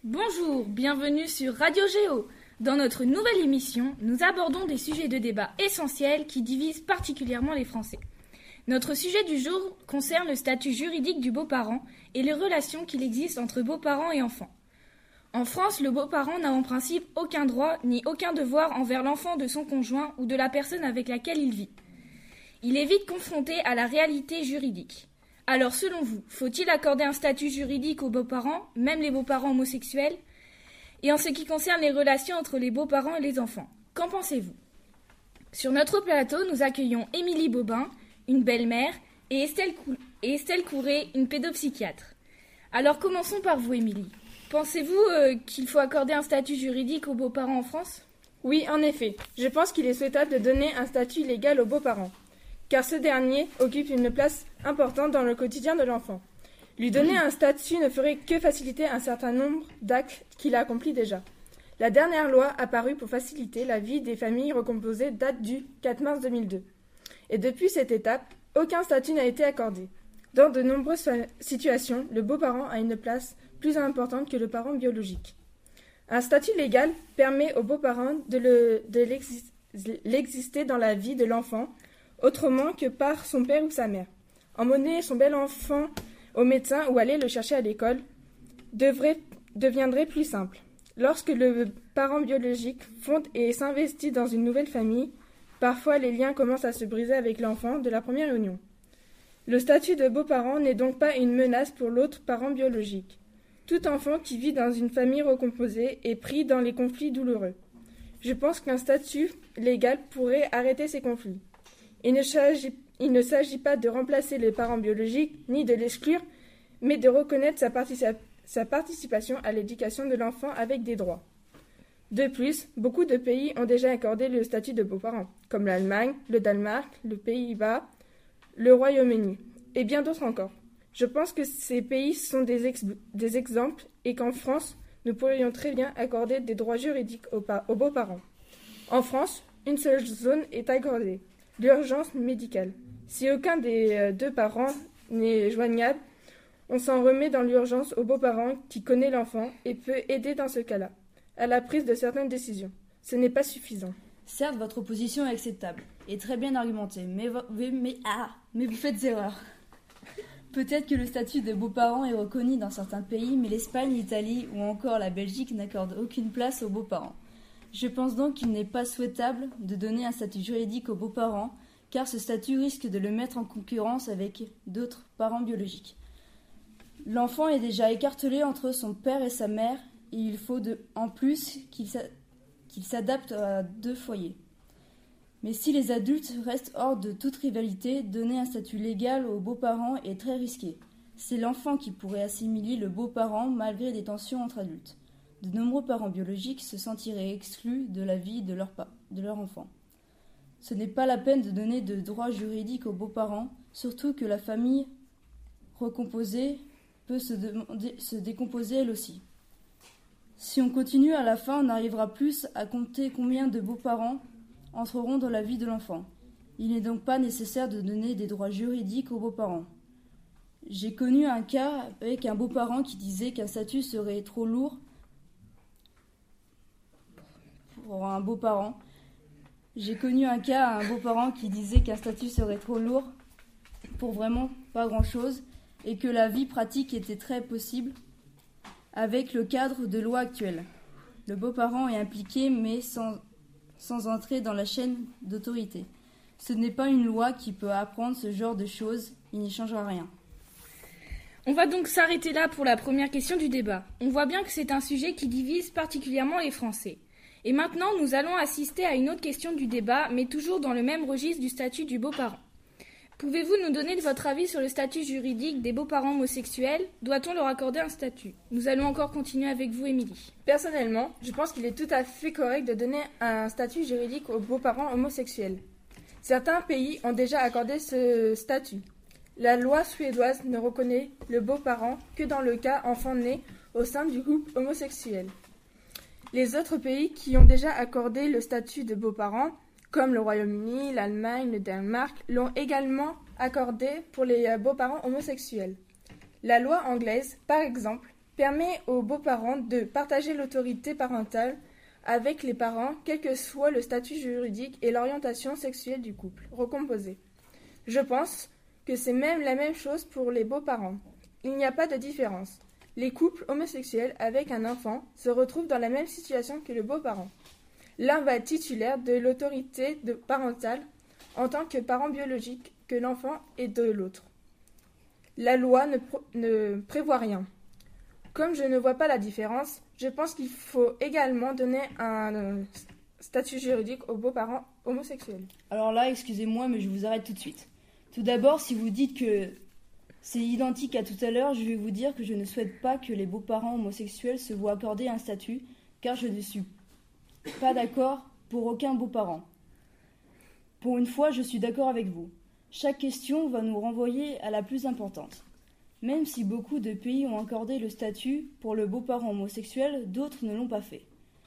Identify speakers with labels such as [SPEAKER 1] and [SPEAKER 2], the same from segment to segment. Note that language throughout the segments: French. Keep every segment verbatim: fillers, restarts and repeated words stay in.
[SPEAKER 1] Bonjour, bienvenue sur Radio Géo. Dans notre nouvelle émission, nous abordons des sujets de débat essentiels qui divisent particulièrement les Français. Notre sujet du jour concerne le statut juridique du beau-parent et les relations qu'il existe entre beaux-parents et enfants. En France, le beau-parent n'a en principe aucun droit ni aucun devoir envers l'enfant de son conjoint ou de la personne avec laquelle il vit. Il est vite confronté à la réalité juridique. Alors, selon vous, faut-il accorder un statut juridique aux beaux-parents, même les beaux-parents homosexuels ? Et en ce qui concerne les relations entre les beaux-parents et les enfants, qu'en pensez-vous ? Sur notre plateau, nous accueillons Émilie Bobin, une belle-mère, et Estelle, Cou- et Estelle Courret, une pédopsychiatre. Alors, commençons par vous, Émilie. Pensez-vous euh, qu'il faut accorder un statut juridique aux beaux-parents en France ?
[SPEAKER 2] Oui, en effet. Je pense qu'il est souhaitable de donner un statut légal aux beaux-parents, car ce dernier occupe une place importante dans le quotidien de l'enfant. Lui donner un statut ne ferait que faciliter un certain nombre d'actes qu'il accomplit déjà. La dernière loi apparue pour faciliter la vie des familles recomposées date du quatre mars deux mille deux. Et depuis cette étape, aucun statut n'a été accordé. Dans de nombreuses situations, le beau-parent a une place plus importante que le parent biologique. Un statut légal permet au beau-parent de, le, de l'exis- l'exister dans la vie de l'enfant, autrement que par son père ou sa mère. Emmener son bel enfant au médecin ou aller le chercher à l'école devrait, deviendrait plus simple. Lorsque le parent biologique fonde et s'investit dans une nouvelle famille, parfois les liens commencent à se briser avec l'enfant de la première union. Le statut de beau-parent n'est donc pas une menace pour l'autre parent biologique. Tout enfant qui vit dans une famille recomposée est pris dans les conflits douloureux. Je pense qu'un statut légal pourrait arrêter ces conflits. Il ne s'agit, il ne s'agit pas de remplacer le parent biologique ni de l'exclure, mais de reconnaître sa, partici- sa participation à l'éducation de l'enfant avec des droits. De plus, beaucoup de pays ont déjà accordé le statut de beau-parent, comme l'Allemagne, le Danemark, les Pays-Bas, le Royaume-Uni, et bien d'autres encore. Je pense que ces pays sont des, ex- des exemples et qu'en France, nous pourrions très bien accorder des droits juridiques aux, pa- aux beaux-parents. En France, une seule zone est accordée, l'urgence médicale. Si aucun des euh, deux parents n'est joignable, on s'en remet dans l'urgence au beau-parent qui connaît l'enfant et peut aider dans ce cas-là, à la prise de certaines décisions. Ce n'est pas suffisant.
[SPEAKER 3] Certes, votre position est acceptable et très bien argumentée, mais, vo- mais, mais, ah, mais vous faites erreur. Peut-être que le statut de beaux-parents est reconnu dans certains pays, mais l'Espagne, l'Italie ou encore la Belgique n'accordent aucune place aux beaux-parents. Je pense donc qu'il n'est pas souhaitable de donner un statut juridique aux beaux-parents, car ce statut risque de le mettre en concurrence avec d'autres parents biologiques. L'enfant est déjà écartelé entre son père et sa mère, et il faut de, en plus qu'il, s'a, qu'il s'adapte à deux foyers. Mais si les adultes restent hors de toute rivalité, donner un statut légal aux beaux-parents est très risqué. C'est l'enfant qui pourrait assimiler le beau-parent malgré des tensions entre adultes. De nombreux parents biologiques se sentiraient exclus de la vie de leur, pa- de leur enfant. Ce n'est pas la peine de donner de droits juridiques aux beaux-parents, surtout que la famille recomposée peut se, demander, se décomposer elle aussi. Si on continue, à la fin, on n'arrivera plus à compter combien de beaux-parents entreront dans la vie de l'enfant. Il n'est donc pas nécessaire de donner des droits juridiques aux beaux-parents. J'ai connu un cas avec un beau-parent qui disait qu'un statut serait trop lourd pour un beau-parent. J'ai connu un cas à un beau-parent qui disait qu'un statut serait trop lourd pour vraiment pas grand-chose et que la vie pratique était très possible avec le cadre de loi actuel. Le beau-parent est impliqué mais sans, sans entrer dans la chaîne d'autorité. Ce n'est pas une loi qui peut apprendre ce genre de choses, il n'y changera rien.
[SPEAKER 1] On va donc s'arrêter là pour la première question du débat. On voit bien que c'est un sujet qui divise particulièrement les Français. Et maintenant, nous allons assister à une autre question du débat, mais toujours dans le même registre du statut du beau-parent. Pouvez-vous nous donner votre avis sur le statut juridique des beaux-parents homosexuels ? Doit-on leur accorder un statut ? Nous allons encore continuer avec vous, Émilie.
[SPEAKER 2] Personnellement, je pense qu'il est tout à fait correct de donner un statut juridique aux beaux-parents homosexuels. Certains pays ont déjà accordé ce statut. La loi suédoise ne reconnaît le beau-parent que dans le cas enfant né au sein du couple homosexuel. Les autres pays qui ont déjà accordé le statut de beau-parent, comme le Royaume-Uni, l'Allemagne, le Danemark, l'ont également accordé pour les beaux-parents homosexuels. La loi anglaise, par exemple, permet aux beaux-parents de partager l'autorité parentale avec les parents, quel que soit le statut juridique et l'orientation sexuelle du couple recomposé. Je pense que c'est même la même chose pour les beaux-parents. Il n'y a pas de différence. Les couples homosexuels avec un enfant se retrouvent dans la même situation que le beau-parent. L'un va être titulaire de l'autorité de parentale en tant que parent biologique que l'enfant est de l'autre. La loi ne, pro- ne prévoit rien. Comme je ne vois pas la différence, je pense qu'il faut également donner un euh, statut juridique aux beaux-parents homosexuels.
[SPEAKER 3] Alors là, excusez-moi, mais je vous arrête tout de suite. Tout d'abord, si vous dites que c'est identique à tout à l'heure, je vais vous dire que je ne souhaite pas que les beaux-parents homosexuels se voient accorder un statut, car je ne suis pas d'accord pour aucun beau-parent. Pour une fois, je suis d'accord avec vous. Chaque question va nous renvoyer à la plus importante. Même si beaucoup de pays ont accordé le statut pour le beau-parent homosexuel, d'autres ne l'ont pas fait,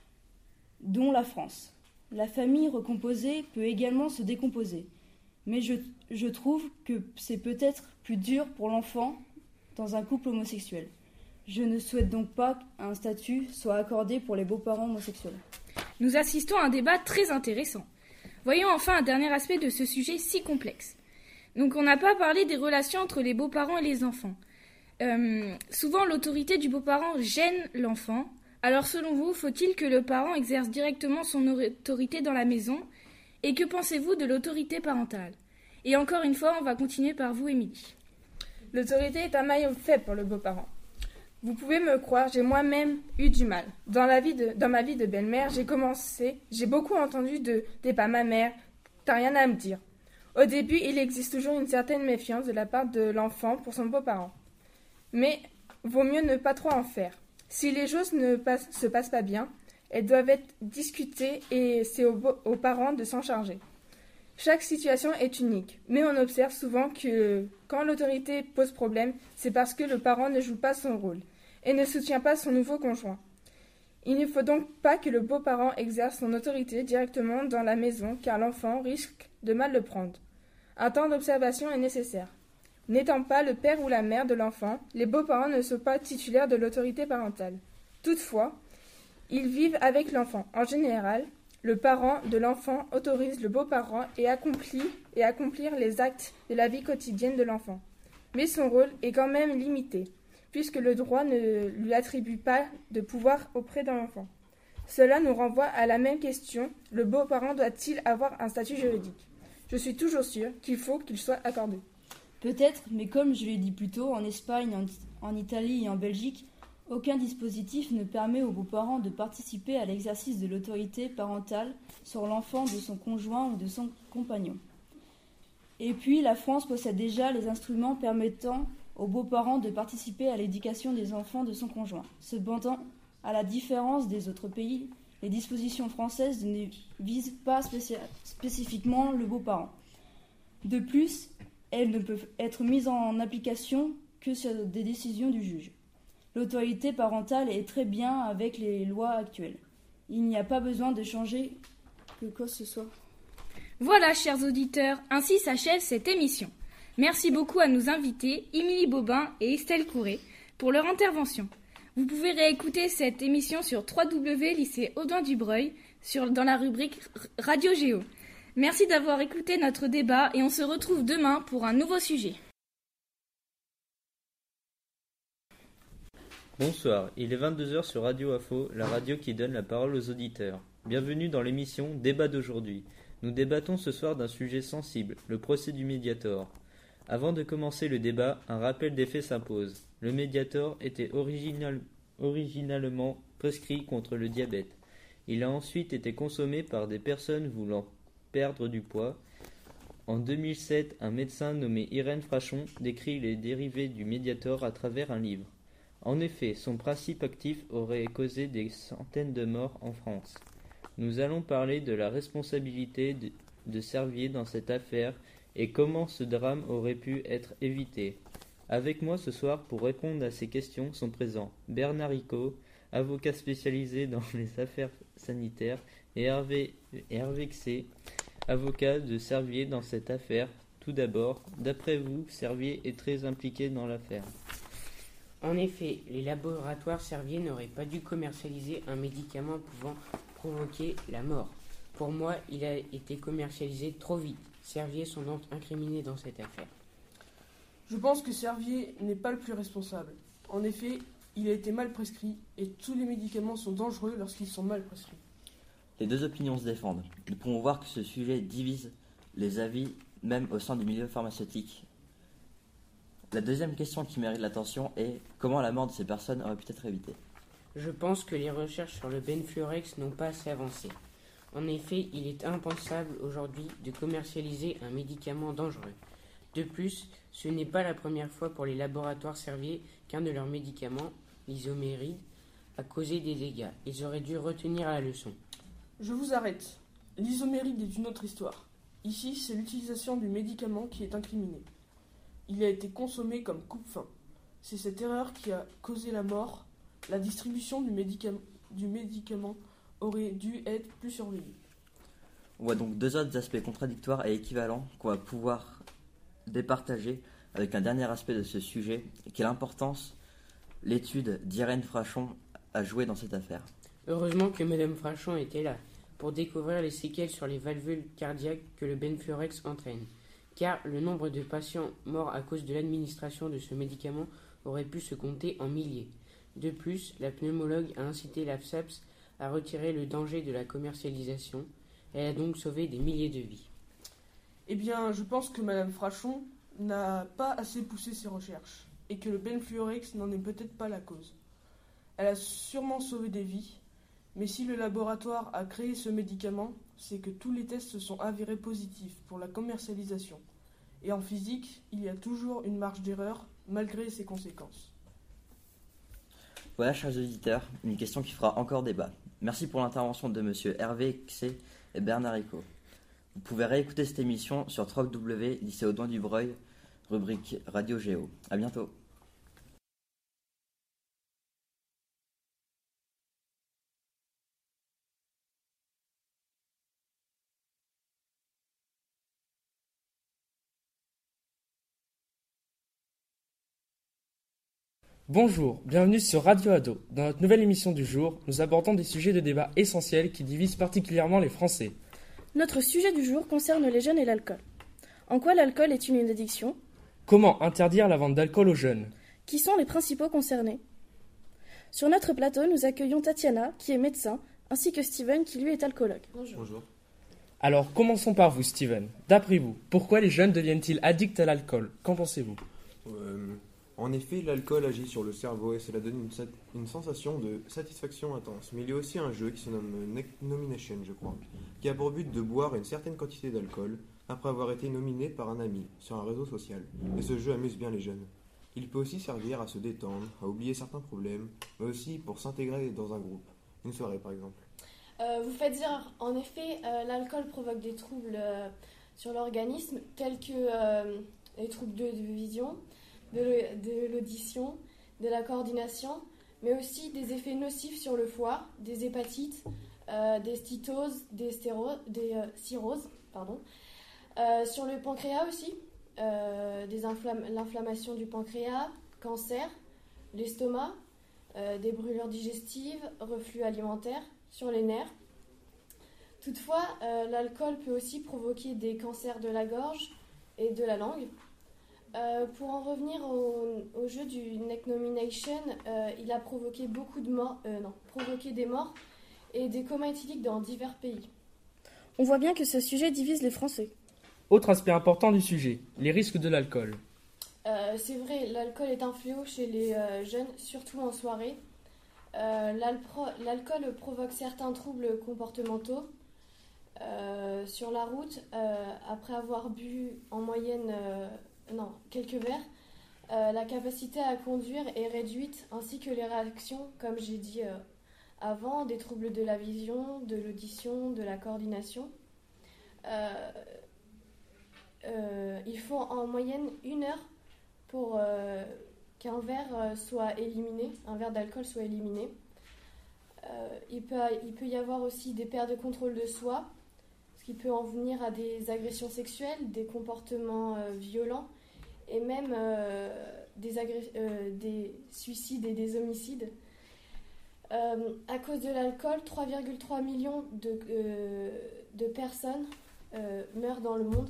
[SPEAKER 3] dont la France. La famille recomposée peut également se décomposer, mais je, je trouve que c'est peut-être plus dur pour l'enfant dans un couple homosexuel. Je ne souhaite donc pas qu'un statut soit accordé pour les beaux-parents homosexuels.
[SPEAKER 1] Nous assistons à un débat très intéressant. Voyons enfin un dernier aspect de ce sujet si complexe. Donc on n'a pas parlé des relations entre les beaux-parents et les enfants. Euh, souvent l'autorité du beau-parent gêne l'enfant. Alors selon vous, faut-il que le parent exerce directement son autorité dans la maison? Et que pensez-vous de l'autorité parentale? Et encore une fois, on va continuer par vous, Émilie.
[SPEAKER 2] L'autorité est un maillon faible pour le beau-parent. Vous pouvez me croire, j'ai moi-même eu du mal. Dans, la vie de, dans ma vie de belle-mère, j'ai commencé, j'ai beaucoup entendu de « t'es pas ma mère, t'as rien à me dire ». Au début, il existe toujours une certaine méfiance de la part de l'enfant pour son beau-parent. Mais vaut mieux ne pas trop en faire. Si les choses ne passe, se passent pas bien, elles doivent être discutées et c'est aux, beau, aux parents de s'en charger. Chaque situation est unique, mais on observe souvent que quand l'autorité pose problème, c'est parce que le parent ne joue pas son rôle et ne soutient pas son nouveau conjoint. Il ne faut donc pas que le beau-parent exerce son autorité directement dans la maison, car l'enfant risque de mal le prendre. Un temps d'observation est nécessaire. N'étant pas le père ou la mère de l'enfant, les beaux-parents ne sont pas titulaires de l'autorité parentale. Toutefois, ils vivent avec l'enfant. En général, le parent de l'enfant autorise le beau-parent et accomplit et accomplir les actes de la vie quotidienne de l'enfant. Mais son rôle est quand même limité, puisque le droit ne lui attribue pas de pouvoir auprès de l'enfant. Cela nous renvoie à la même question, le beau-parent doit-il avoir un statut juridique? Je suis toujours sûre qu'il faut qu'il soit accordé.
[SPEAKER 3] Peut-être, mais comme je l'ai dit plus tôt, en Espagne, en, en Italie et en Belgique, aucun dispositif ne permet aux beaux-parents de participer à l'exercice de l'autorité parentale sur l'enfant de son conjoint ou de son compagnon. Et puis, la France possède déjà les instruments permettant aux beaux-parents de participer à l'éducation des enfants de son conjoint. Cependant, à la différence des autres pays, les dispositions françaises ne visent pas spéci- spécifiquement le beau-parent. De plus, elles ne peuvent être mises en application que sur des décisions du juge. L'autorité parentale est très bien avec les lois actuelles. Il n'y a pas besoin de changer que quoi que ce soit.
[SPEAKER 1] Voilà, chers auditeurs, ainsi s'achève cette émission. Merci beaucoup à nos invités, Émilie Bobin et Estelle Courret, pour leur intervention. Vous pouvez réécouter cette émission sur w w w point lycée Audouin du Breuil sur, dans la rubrique Radio Géo. Merci d'avoir écouté notre débat et on se retrouve demain pour un nouveau sujet.
[SPEAKER 4] Bonsoir, il est vingt-deux heures sur Radio Afo, la radio qui donne la parole aux auditeurs. Bienvenue dans l'émission Débat d'aujourd'hui. Nous débattons ce soir d'un sujet sensible, le procès du Mediator. Avant de commencer le débat, un rappel des faits s'impose. Le Mediator était original, originalement prescrit contre le diabète. Il a ensuite été consommé par des personnes voulant perdre du poids. En deux mille sept, un médecin nommé Irène Frachon décrit les dérivés du Mediator à travers un livre. En effet, son principe actif aurait causé des centaines de morts en France. Nous allons parler de la responsabilité de, de Servier dans cette affaire et comment ce drame aurait pu être évité. Avec moi ce soir pour répondre à ces questions sont présents Bernard Hicot, avocat spécialisé dans les affaires sanitaires, et Hervé, Hervé Xé, avocat de Servier dans cette affaire. Tout d'abord, d'après vous, Servier est très impliqué dans l'affaire.
[SPEAKER 5] En effet, les laboratoires Servier n'auraient pas dû commercialiser un médicament pouvant provoquer la mort. Pour moi, il a été commercialisé trop vite. Servier sont donc incriminés dans cette affaire.
[SPEAKER 6] Je pense que Servier n'est pas le plus responsable. En effet, il a été mal prescrit et tous les médicaments sont dangereux lorsqu'ils sont mal prescrits.
[SPEAKER 7] Les deux opinions se défendent. Nous pouvons voir que ce sujet divise les avis, même au sein du milieu pharmaceutique. La deuxième question qui mérite l'attention est comment la mort de ces personnes aurait pu être évitée.
[SPEAKER 5] Je pense que les recherches sur le Benfluorex n'ont pas assez avancé. En effet, il est impensable aujourd'hui de commercialiser un médicament dangereux. De plus, ce n'est pas la première fois pour les laboratoires Servier qu'un de leurs médicaments, l'isoméride, a causé des dégâts. Ils auraient dû retenir la leçon.
[SPEAKER 6] Je vous arrête. L'isoméride est une autre histoire. Ici, c'est l'utilisation du médicament qui est incriminée. Il a été consommé comme coupe-faim. C'est cette erreur qui a causé la mort. La distribution du, médicam- du médicament aurait dû être plus surveillée.
[SPEAKER 7] On voit donc deux autres aspects contradictoires et équivalents qu'on va pouvoir départager avec un dernier aspect de ce sujet, qui est l'importance l'étude d'Irène Frachon a joué dans cette affaire.
[SPEAKER 5] Heureusement que Madame Frachon était là pour découvrir les séquelles sur les valvules cardiaques que le Benfluorex entraîne, car le nombre de patients morts à cause de l'administration de ce médicament aurait pu se compter en milliers. De plus, la pneumologue a incité l'A F S A P S à retirer le danger de la commercialisation. Elle a donc sauvé des milliers de vies.
[SPEAKER 6] Eh bien, je pense que Madame Frachon n'a pas assez poussé ses recherches et que le Benfluorex n'en est peut-être pas la cause. Elle a sûrement sauvé des vies, mais si le laboratoire a créé ce médicament, c'est que tous les tests se sont avérés positifs pour la commercialisation. Et en physique, il y a toujours une marge d'erreur, malgré ses conséquences.
[SPEAKER 7] Voilà, chers auditeurs, une question qui fera encore débat. Merci pour l'intervention de Monsieur Hervé Xé et Bernard Rico. Vous pouvez réécouter cette émission sur w w w point lycée Audouin du Breuil, rubrique Radio Géo. À bientôt.
[SPEAKER 8] Bonjour, bienvenue sur Radio Ado. Dans notre nouvelle émission du jour, nous abordons des sujets de débat essentiels qui divisent particulièrement les Français.
[SPEAKER 9] Notre sujet du jour concerne les jeunes et l'alcool. En quoi l'alcool est-il une addiction ?
[SPEAKER 8] Comment interdire la vente d'alcool aux jeunes ?
[SPEAKER 9] Qui sont les principaux concernés ? Sur notre plateau, nous accueillons Tatiana, qui est médecin, ainsi que Steven, qui lui est alcoologue.
[SPEAKER 10] Bonjour. Bonjour.
[SPEAKER 8] Alors, commençons par vous, Steven. D'après vous, pourquoi les jeunes deviennent-ils addicts à l'alcool ? Qu'en pensez-vous ?
[SPEAKER 10] euh, En effet, l'alcool agit sur le cerveau et cela donne une, sat- une sensation de satisfaction intense. Mais il y a aussi un jeu qui se nomme Nomination, je crois, qui a pour but de boire une certaine quantité d'alcool après avoir été nominé par un ami sur un réseau social. Et ce jeu amuse bien les jeunes. Il peut aussi servir à se détendre, à oublier certains problèmes, mais aussi pour s'intégrer dans un groupe. Une soirée, par exemple.
[SPEAKER 11] Euh, vous faites dire, en effet, euh, l'alcool provoque des troubles euh, sur l'organisme, tels que euh, les troubles de, de vision, de, de l'audition, de la coordination, mais aussi des effets nocifs sur le foie, des hépatites, euh, des stitoses, des, stéro- des euh, cirrhoses, pardon. Euh, sur le pancréas aussi, euh, des inflamm- l'inflammation du pancréas, cancer, l'estomac, euh, des brûlures digestives, reflux alimentaire, sur les nerfs. Toutefois, euh, l'alcool peut aussi provoquer des cancers de la gorge et de la langue. Euh, pour en revenir au, au jeu du Neck Nomination, euh, il a provoqué beaucoup de morts, euh, non, provoqué des morts et des comas éthyliques dans divers pays.
[SPEAKER 9] On voit bien que ce sujet divise les Français.
[SPEAKER 8] Autre aspect important du sujet, les risques de l'alcool.
[SPEAKER 11] Euh, c'est vrai, l'alcool est un fléau chez les euh, jeunes, surtout en soirée. Euh, l'alcool provoque certains troubles comportementaux. Euh, sur la route, euh, après avoir bu en moyenne euh, non, quelques verres, euh, la capacité à conduire est réduite, ainsi que les réactions, comme j'ai dit euh, avant, des troubles de la vision, de l'audition, de la coordination. Euh, euh, il faut en moyenne une heure pour euh, qu'un verre soit éliminé, un verre d'alcool soit éliminé. Euh, il, peut, il peut y avoir aussi des pertes de contrôle de soi, ce qui peut en venir à des agressions sexuelles, des comportements euh, violents et même euh, des, agré- euh, des suicides et des homicides. Euh, à cause de l'alcool, trois virgule trois millions de, euh, de personnes euh, meurent dans le monde.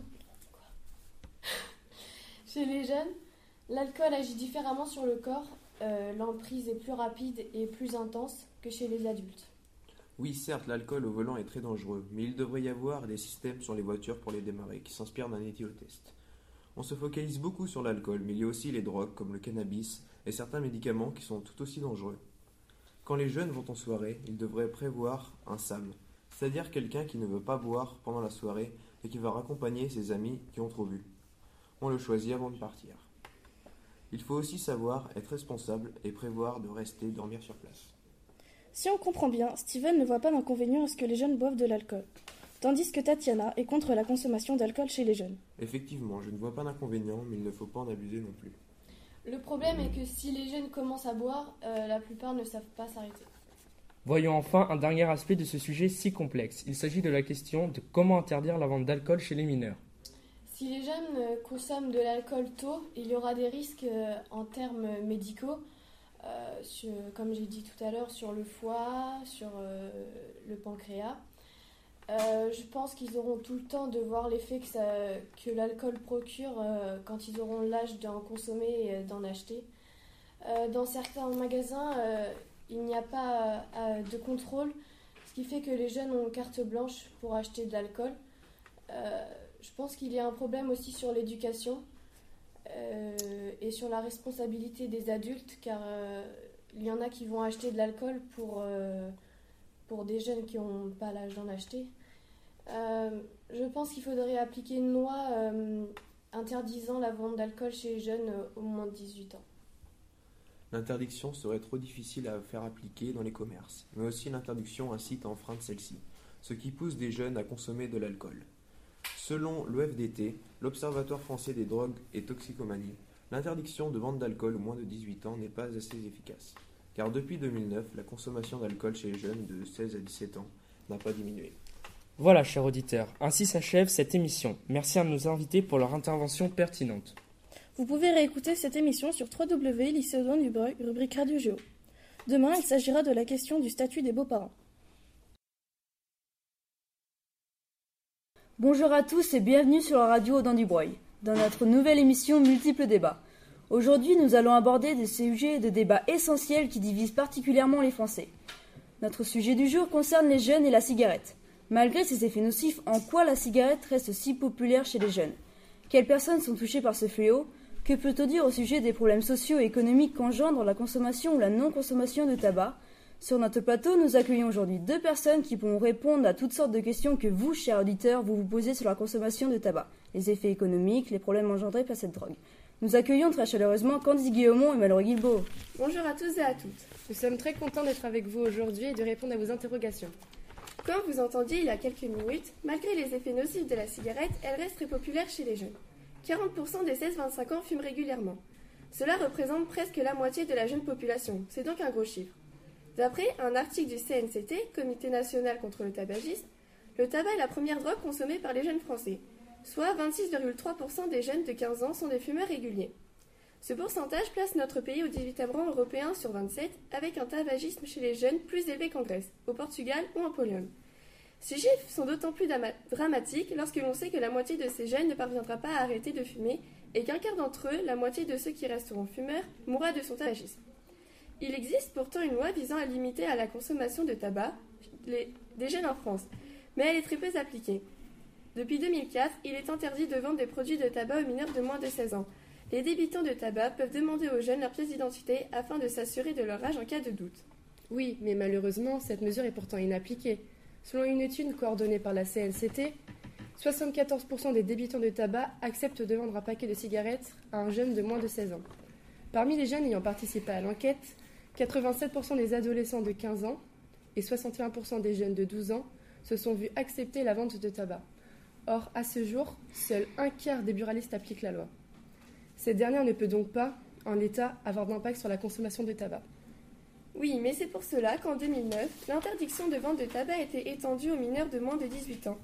[SPEAKER 11] Quoi Chez les jeunes, l'alcool agit différemment sur le corps. Euh, l'emprise est plus rapide et plus intense que chez les adultes.
[SPEAKER 10] Oui, certes, l'alcool au volant est très dangereux, mais il devrait y avoir des systèmes sur les voitures pour les démarrer qui s'inspirent d'un éthylotest. On se focalise beaucoup sur l'alcool, mais il y a aussi les drogues comme le cannabis et certains médicaments qui sont tout aussi dangereux. Quand les jeunes vont en soirée, ils devraient prévoir un S A M, c'est-à-dire quelqu'un qui ne veut pas boire pendant la soirée et qui va raccompagner ses amis qui ont trop bu. On le choisit avant de partir. Il faut aussi savoir être responsable et prévoir de rester dormir sur place.
[SPEAKER 9] Si on comprend bien, Steven ne voit pas d'inconvénient à ce que les jeunes boivent de l'alcool, tandis que Tatiana est contre la consommation d'alcool chez les jeunes.
[SPEAKER 10] Effectivement, je ne vois pas d'inconvénient, mais il ne faut pas en abuser non plus.
[SPEAKER 11] Le problème est que si les jeunes commencent à boire, euh, la plupart ne savent pas s'arrêter.
[SPEAKER 8] Voyons enfin un dernier aspect de ce sujet si complexe. Il s'agit de la question de comment interdire la vente d'alcool chez les mineurs.
[SPEAKER 11] Si les jeunes euh, consomment de l'alcool tôt, il y aura des risques euh, en termes médicaux, euh, sur, comme j'ai dit tout à l'heure, sur le foie, sur euh, le pancréas. Euh, je pense qu'ils auront tout le temps de voir l'effet que, ça, que l'alcool procure euh, quand ils auront l'âge d'en consommer et d'en acheter. Euh, dans certains magasins, euh, il n'y a pas euh, de contrôle, ce qui fait que les jeunes ont carte blanche pour acheter de l'alcool. Euh, je pense qu'il y a un problème aussi sur l'éducation euh, et sur la responsabilité des adultes, car euh, il y en a qui vont acheter de l'alcool pour, euh, pour des jeunes qui n'ont pas l'âge d'en acheter. Euh, je pense qu'il faudrait appliquer une loi euh, interdisant la vente d'alcool chez les jeunes euh, au moins de dix-huit ans.
[SPEAKER 10] L'interdiction serait trop difficile à faire appliquer dans les commerces, mais aussi l'interdiction incite à enfreindre celle-ci, ce qui pousse des jeunes à consommer de l'alcool. Selon l'O F D T, l'Observatoire français des drogues et toxicomanie, l'interdiction de vente d'alcool aux moins de dix-huit ans n'est pas assez efficace, car depuis deux mille neuf, la consommation d'alcool chez les jeunes de seize à dix-sept ans n'a pas diminué.
[SPEAKER 8] Voilà, chers auditeurs, ainsi s'achève cette émission. Merci à nos invités pour leur intervention pertinente.
[SPEAKER 9] Vous pouvez réécouter cette émission sur w w w point lycéodon du Breuil, rubrique Radio Géo. Demain, il s'agira de la question du statut des beaux-parents.
[SPEAKER 3] Bonjour à tous et bienvenue sur la radio Audin du Breuil, dans notre nouvelle émission Multiples débats. Aujourd'hui, nous allons aborder des sujets de débat essentiels qui divisent particulièrement les Français. Notre sujet du jour concerne les jeunes et la cigarette. Malgré ses effets nocifs, en quoi la cigarette reste si populaire chez les jeunes ? Quelles personnes sont touchées par ce fléau ? Que peut-on dire au sujet des problèmes sociaux et économiques qu'engendre la consommation ou la non-consommation de tabac ? Sur notre plateau, nous accueillons aujourd'hui deux personnes qui pourront répondre à toutes sortes de questions que vous, chers auditeurs, vous vous posez sur la consommation de tabac, les effets économiques, les problèmes engendrés par cette drogue. Nous accueillons très chaleureusement Candice Guillaumont et Mallory Guilbeault.
[SPEAKER 12] Bonjour à tous et à toutes. Nous sommes très contents d'être avec vous aujourd'hui et de répondre à vos interrogations.
[SPEAKER 13] Comme vous entendiez il y a quelques minutes, malgré les effets nocifs de la cigarette, elle reste très populaire chez les jeunes. quarante pour cent des seize vingt-cinq ans fument régulièrement. Cela représente presque la moitié de la jeune population, c'est donc un gros chiffre. D'après un article du C N C T, Comité national contre le tabagisme, le tabac est la première drogue consommée par les jeunes Français, soit vingt-six virgule trois pour cent des jeunes de quinze ans sont des fumeurs réguliers. Ce pourcentage place notre pays au dix-huitième rang européen sur vingt-sept, avec un tabagisme chez les jeunes plus élevé qu'en Grèce, au Portugal ou en Pologne. Ces chiffres sont d'autant plus dramatiques lorsque l'on sait que la moitié de ces jeunes ne parviendra pas à arrêter de fumer et qu'un quart d'entre eux, la moitié de ceux qui resteront fumeurs, mourra de son tabagisme. Il existe pourtant une loi visant à limiter à la consommation de tabac les, des jeunes en France, mais elle est très peu appliquée. Depuis deux mille quatre, il est interdit de vendre des produits de tabac aux mineurs de moins de seize ans. Les débitants de tabac peuvent demander aux jeunes leur pièce d'identité afin de s'assurer de leur âge en cas de doute.
[SPEAKER 12] Oui, mais malheureusement, cette mesure est pourtant inappliquée. Selon une étude coordonnée par la C N C T, soixante-quatorze pour cent des débitants de tabac acceptent de vendre un paquet de cigarettes à un jeune de moins de seize ans. Parmi les jeunes ayant participé à l'enquête, quatre-vingt-sept pour cent des adolescents de quinze ans et soixante et un pour cent des jeunes de douze ans se sont vus accepter la vente de tabac. Or, à ce jour, seul un quart des buralistes appliquent la loi. Cette dernière ne peut donc pas, en l'état, avoir d'impact sur la consommation de tabac.
[SPEAKER 13] Oui, mais c'est pour cela qu'en deux mille neuf, l'interdiction de vente de tabac a été étendue aux mineurs de moins de dix-huit ans.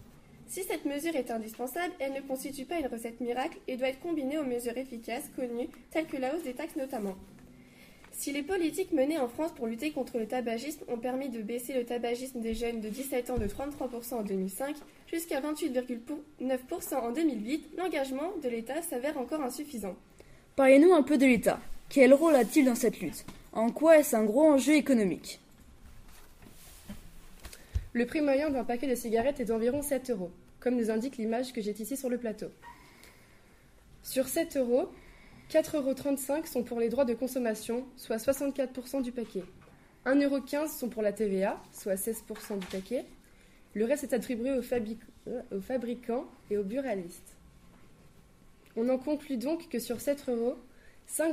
[SPEAKER 13] Si cette mesure est indispensable, elle ne constitue pas une recette miracle et doit être combinée aux mesures efficaces connues, telles que la hausse des taxes notamment. Si les politiques menées en France pour lutter contre le tabagisme ont permis de baisser le tabagisme des jeunes de dix-sept ans de trente-trois pour cent en deux mille cinq jusqu'à vingt-huit virgule neuf pour cent en deux mille huit, l'engagement de l'État s'avère encore insuffisant.
[SPEAKER 14] Parlez-nous un peu de l'État. Quel rôle a-t-il dans cette lutte? En quoi est-ce un gros enjeu économique?
[SPEAKER 12] Le prix moyen d'un paquet de cigarettes est d'environ sept euros, comme nous indique l'image que j'ai ici sur le plateau. Sur sept euros, quatre euros trente-cinq sont pour les droits de consommation, soit soixante-quatre pour cent du paquet. un euro quinze sont pour la T V A, soit seize pour cent du paquet. Le reste est attribué aux, fabric- aux fabricants et aux buralistes. On en conclut donc que sur sept euros, cinq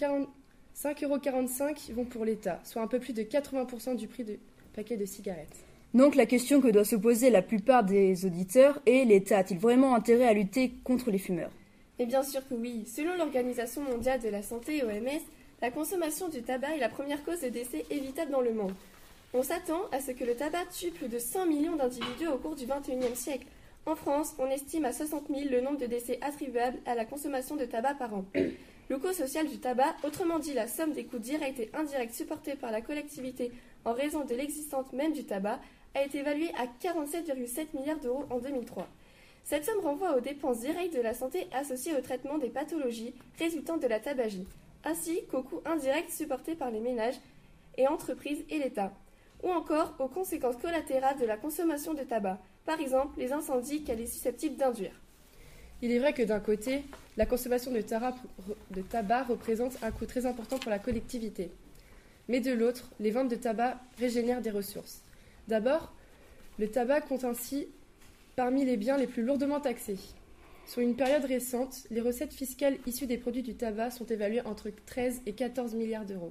[SPEAKER 12] euros quarante-cinq vont pour l'État, soit un peu plus de quatre-vingts pour cent du prix du paquet de cigarettes.
[SPEAKER 14] Donc la question que doit se poser la plupart des auditeurs est: l'État a-t-il vraiment intérêt à lutter contre les fumeurs?
[SPEAKER 13] Et bien sûr que oui. Selon l'Organisation mondiale de la santé, O M S, la consommation du tabac est la première cause de décès évitable dans le monde. On s'attend à ce que le tabac tue plus de cent millions d'individus au cours du vingt et unième siècle. En France, on estime à soixante mille le nombre de décès attribuables à la consommation de tabac par an. Le coût social du tabac, autrement dit la somme des coûts directs et indirects supportés par la collectivité en raison de l'existence même du tabac, a été évalué à quarante-sept virgule sept milliards d'euros en deux mille trois. Cette somme renvoie aux dépenses directes de la santé associées au traitement des pathologies résultant de la tabagie, ainsi qu'aux coûts indirects supportés par les ménages et entreprises et l'État, ou encore aux conséquences collatérales de la consommation de tabac, par exemple les incendies qu'elle est susceptible d'induire.
[SPEAKER 12] Il est vrai que d'un côté, la consommation de, tara- de tabac représente un coût très important pour la collectivité. Mais de l'autre, les ventes de tabac régénèrent des ressources. D'abord, le tabac compte ainsi parmi les biens les plus lourdement taxés. Sur une période récente, les recettes fiscales issues des produits du tabac sont évaluées entre treize et quatorze milliards d'euros.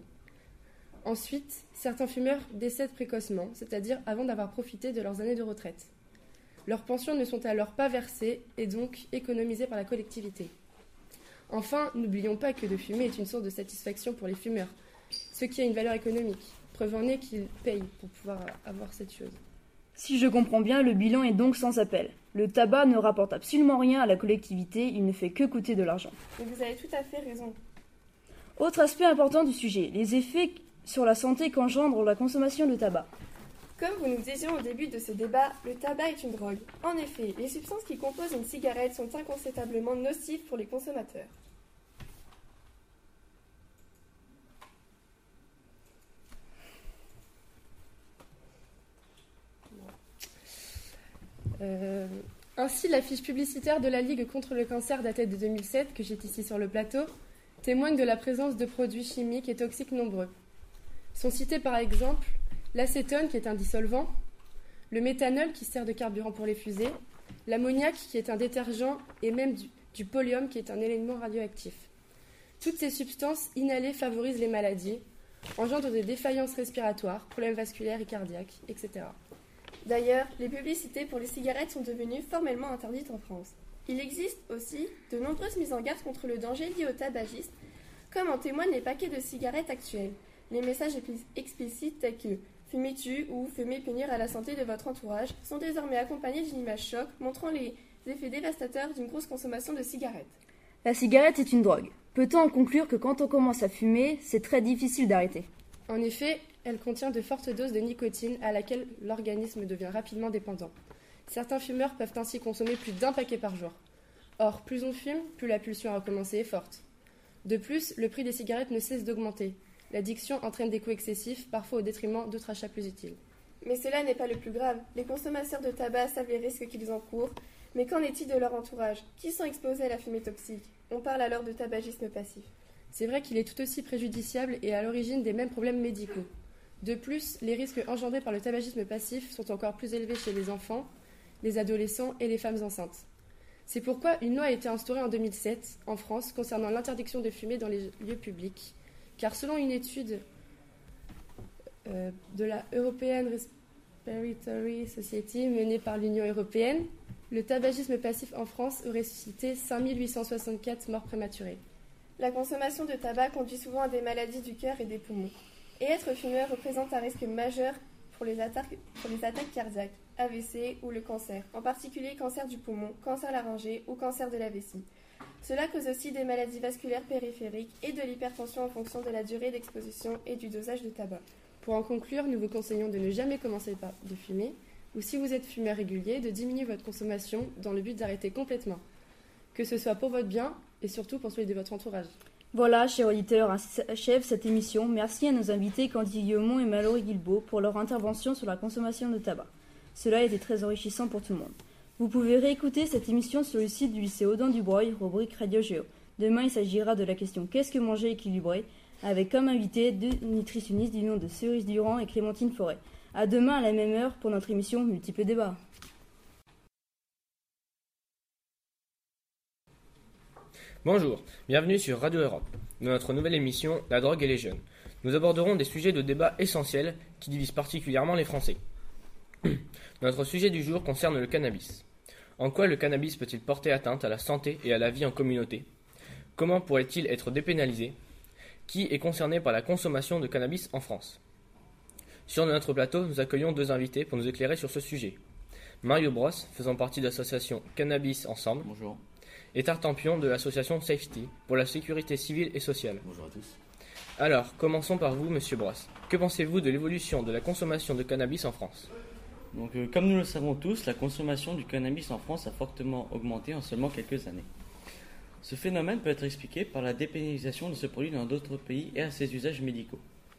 [SPEAKER 12] Ensuite, certains fumeurs décèdent précocement, c'est-à-dire avant d'avoir profité de leurs années de retraite. Leurs pensions ne sont alors pas versées et donc économisées par la collectivité. Enfin, n'oublions pas que de fumer est une source de satisfaction pour les fumeurs, ce qui a une valeur économique. Preuve en est qu'ils payent pour pouvoir avoir cette chose.
[SPEAKER 14] Si je comprends bien, le bilan est donc sans appel. Le tabac ne rapporte absolument rien à la collectivité, il ne fait que coûter de l'argent.
[SPEAKER 13] Et vous avez tout à fait raison.
[SPEAKER 14] Autre aspect important du sujet, les effets sur la santé qu'engendre la consommation de tabac.
[SPEAKER 13] Comme vous nous disions au début de ce débat, le tabac est une drogue. En effet, les substances qui composent une cigarette sont incontestablement nocives pour les consommateurs.
[SPEAKER 12] Euh, ainsi, l'affiche publicitaire de la Ligue contre le cancer datée de deux mille sept, que j'ai ici sur le plateau, témoigne de la présence de produits chimiques et toxiques nombreux. Sont cités par exemple l'acétone, qui est un dissolvant, le méthanol, qui sert de carburant pour les fusées, l'ammoniac, qui est un détergent, et même du, du polonium, qui est un élément radioactif. Toutes ces substances inhalées favorisent les maladies, engendrent des défaillances respiratoires, problèmes vasculaires et cardiaques, et cetera.
[SPEAKER 13] D'ailleurs, les publicités pour les cigarettes sont devenues formellement interdites en France. Il existe aussi de nombreuses mises en garde contre le danger lié au tabagisme, comme en témoignent les paquets de cigarettes actuels. Les messages explicites tels que « Fumez tue » ou « Fumez punir à la santé de votre entourage » sont désormais accompagnés d'une image choc montrant les effets dévastateurs d'une grosse consommation de cigarettes.
[SPEAKER 14] La cigarette est une drogue. Peut-on en conclure que quand on commence à fumer, c'est très difficile d'arrêter?
[SPEAKER 12] En effet, elle contient de fortes doses de nicotine à laquelle l'organisme devient rapidement dépendant. Certains fumeurs peuvent ainsi consommer plus d'un paquet par jour. Or, plus on fume, plus la pulsion à recommencer est forte. De plus, le prix des cigarettes ne cesse d'augmenter. L'addiction entraîne des coûts excessifs, parfois au détriment d'autres achats plus utiles.
[SPEAKER 13] Mais cela n'est pas le plus grave. Les consommateurs de tabac savent les risques qu'ils encourent. Mais qu'en est-il de leur entourage? Qui sont exposés à la fumée toxique? On parle alors de tabagisme passif.
[SPEAKER 12] C'est vrai qu'il est tout aussi préjudiciable et à l'origine des mêmes problèmes médicaux. De plus, les risques engendrés par le tabagisme passif sont encore plus élevés chez les enfants, les adolescents et les femmes enceintes. C'est pourquoi une loi a été instaurée en deux mille sept en France concernant l'interdiction de fumer dans les lieux publics, car selon une étude euh, de la European Respiratory Society menée par l'Union européenne, le tabagisme passif en France aurait suscité cinq mille huit cent soixante-quatre morts prématurées.
[SPEAKER 13] La consommation de tabac conduit souvent à des maladies du cœur et des poumons. Et être fumeur représente un risque majeur pour les attaques, pour les attaques cardiaques, A V C ou le cancer, en particulier cancer du poumon, cancer laryngé ou cancer de la vessie. Cela cause aussi des maladies vasculaires périphériques et de l'hypertension en fonction de la durée d'exposition et du dosage de tabac.
[SPEAKER 12] Pour en conclure, nous vous conseillons de ne jamais commencer par de fumer, ou si vous êtes fumeur régulier, de diminuer votre consommation dans le but d'arrêter complètement. Que ce soit pour votre bien et surtout pour celui de votre entourage.
[SPEAKER 14] Voilà, chers auditeurs, achève cette émission. Merci à nos invités Candy Guillemont et Mallory Guilbeault pour leur intervention sur la consommation de tabac. Cela a été très enrichissant pour tout le monde. Vous pouvez réécouter cette émission sur le site du lycée Audin-du-Breuil, rubrique Radio Géo. Demain, il s'agira de la question Qu'est-ce que manger équilibré, avec comme invité deux nutritionnistes du nom de Cerise Durand et Clémentine Forêt. À demain à la même heure pour notre émission Multiples débats.
[SPEAKER 8] Bonjour, bienvenue sur Radio Europe. Dans notre nouvelle émission La drogue et les jeunes, nous aborderons des sujets de débat essentiels qui divisent particulièrement les Français. Notre sujet du jour concerne le cannabis. En quoi le cannabis peut-il porter atteinte à la santé et à la vie en communauté? Comment pourrait-il être dépénalisé? Qui est concerné par la consommation de cannabis en France? Sur notre plateau, nous accueillons deux invités pour nous éclairer sur ce sujet. Mario Brosse, faisant partie de l'association Cannabis Ensemble.
[SPEAKER 15] Bonjour.
[SPEAKER 8] Et Tartampion de l'association Safety pour la sécurité civile et sociale.
[SPEAKER 15] Bonjour à tous.
[SPEAKER 8] Alors, commençons par vous, Monsieur Brosse. Que pensez-vous de l'évolution de la consommation de cannabis en France?
[SPEAKER 15] Donc, euh, comme nous le savons tous, la consommation du cannabis en France a fortement augmenté en seulement quelques années. Ce phénomène peut être expliqué par la dépénalisation de ce produit dans d'autres pays et à ses usages médicaux.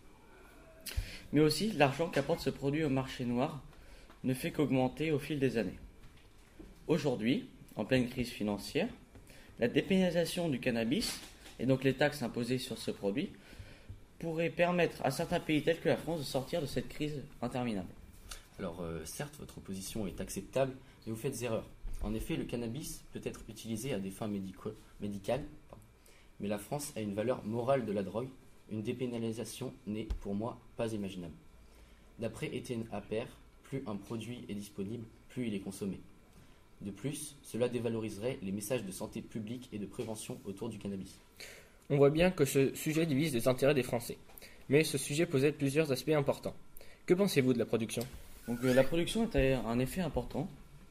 [SPEAKER 15] Mais aussi, l'argent qu'apporte ce produit au marché noir ne fait qu'augmenter au fil des années. Aujourd'hui, en pleine crise financière, la dépénalisation du cannabis, et donc les taxes imposées sur ce produit, pourrait permettre à certains pays tels que la France de sortir de cette crise interminable.
[SPEAKER 16] Alors euh, certes, votre position est acceptable, mais vous faites erreur. En effet, le cannabis peut être utilisé à des fins médico- médicales, pardon. Mais la France a une valeur morale de la drogue. Une dépénalisation n'est, pour moi, pas imaginable. D'après Étienne Appert, plus un produit est disponible, plus il est consommé. De plus, cela dévaloriserait les messages de santé publique et de prévention autour du cannabis.
[SPEAKER 8] On voit bien que ce sujet divise les intérêts des Français. Mais ce sujet possède plusieurs aspects importants. Que pensez-vous de la production ?
[SPEAKER 15] Donc euh, la production a un effet important.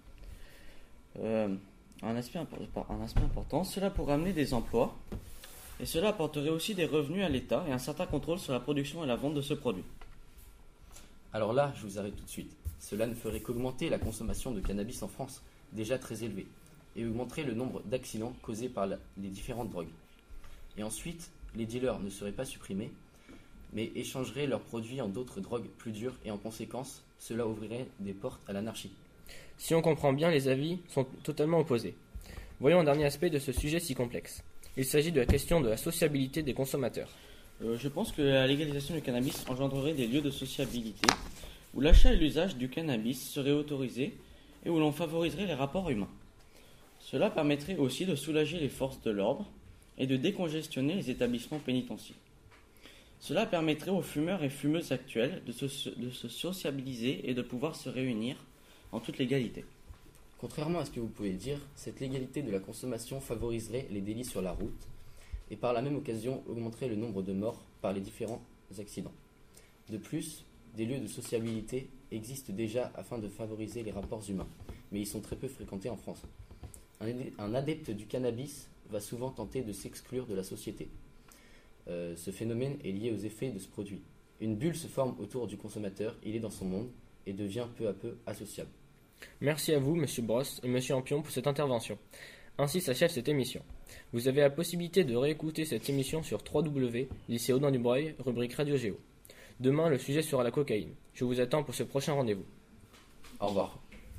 [SPEAKER 15] Euh, un, aspect impo- un aspect important. Cela pourrait amener des emplois. Et cela apporterait aussi des revenus à l'État et un certain contrôle sur la production et la vente de ce produit.
[SPEAKER 16] Alors là, je vous arrête tout de suite. Cela ne ferait qu'augmenter la consommation de cannabis en France, déjà très élevée, et augmenterait le nombre d'accidents causés par la, les différentes drogues. Et ensuite, les dealers ne seraient pas supprimés, mais échangeraient leurs produits en d'autres drogues plus dures, et en conséquence, cela ouvrirait des portes à l'anarchie.
[SPEAKER 8] Si on comprend bien, les avis sont totalement opposés. Voyons un dernier aspect de ce sujet si complexe. Il s'agit de la question de la sociabilité des consommateurs.
[SPEAKER 15] Euh, je pense que la légalisation du cannabis engendrerait des lieux de sociabilité où l'achat et l'usage du cannabis seraient autorisés et où l'on favoriserait les rapports humains. Cela permettrait aussi de soulager les forces de l'ordre et de décongestionner les établissements pénitentiaires. Cela permettrait aux fumeurs et fumeuses actuels de se, de se sociabiliser et de pouvoir se réunir en toute légalité.
[SPEAKER 16] Contrairement à ce que vous pouvez dire, cette légalité de la consommation favoriserait les délits sur la route et par la même occasion augmenterait le nombre de morts par les différents accidents. De plus, des lieux de sociabilité existent déjà afin de favoriser les rapports humains, mais ils sont très peu fréquentés en France. Un adepte du cannabis va souvent tenter de s'exclure de la société. Euh, ce phénomène est lié aux effets de ce produit. Une bulle se forme autour du consommateur, il est dans son monde et devient peu à peu associable.
[SPEAKER 8] Merci à vous, Monsieur Brosse et Monsieur Ampion, pour cette intervention. Ainsi s'achève cette émission. Vous avez la possibilité de réécouter cette émission sur w w w point lycée Audin du Breuil, rubrique Radio Géo. Demain, le sujet sera la cocaïne. Je vous attends pour ce prochain rendez-vous.
[SPEAKER 16] Au revoir.